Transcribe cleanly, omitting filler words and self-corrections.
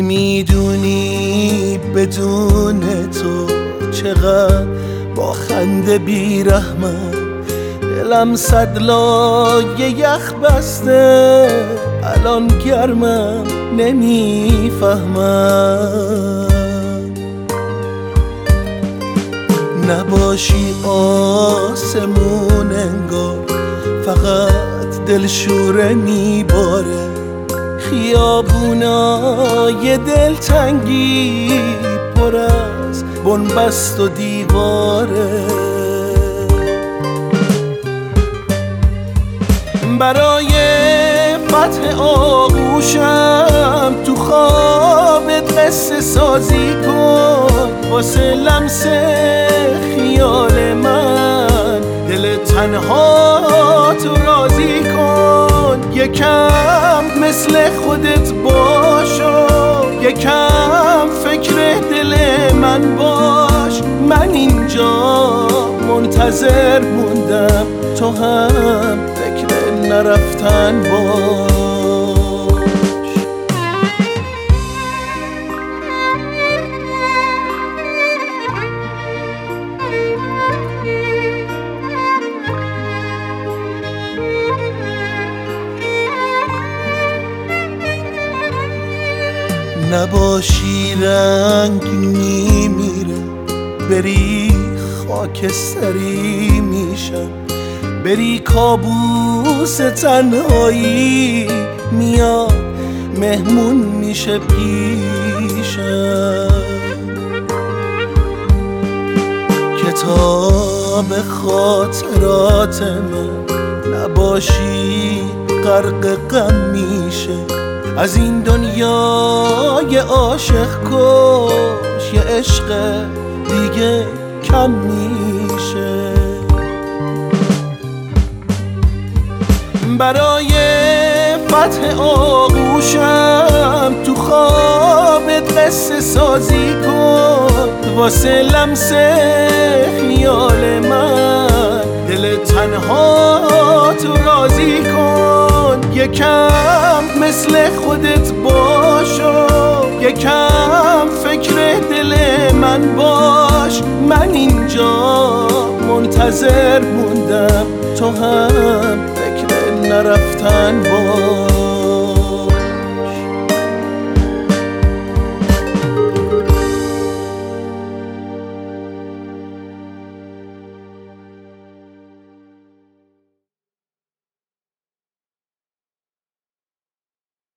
میدونی بدون تو چقدر با خنده بیرحمم، دلم صد لایه یخ بسته الان گرمم نمیفهمم. نباشی آسمون انگار فقط دلشوره میباره، خیابونای دلتنگی پر از بنبست و دیواره. برای فتح آغوشم تو خوابت قصه سازی کن، واسه لمس خیال من دل تنها تو راضی کن. یکم مثل خودت باشو، یکم فکر دل من باش. من اینجا منتظر موندم، تو هم فکر نرفتن باش. نباشی رنگ میمیره، بری خاکستری میشم، بری کابوس تنهایی میاد مهمون میشه پیشم. کتاب خاطرات من نباشی غرق غم میشه، از این دنیای عاشق کش یه عشق دیگه کم میشه. برای فتح آغوشم تو خوابت قصه سازی کن، واسه لمس خیال من دل تنها تو راضی کن. یکم مثل خودت باشو، یکم فکر دل من باش. من اینجا منتظر موندم، تو هم فکر نرفتن باش.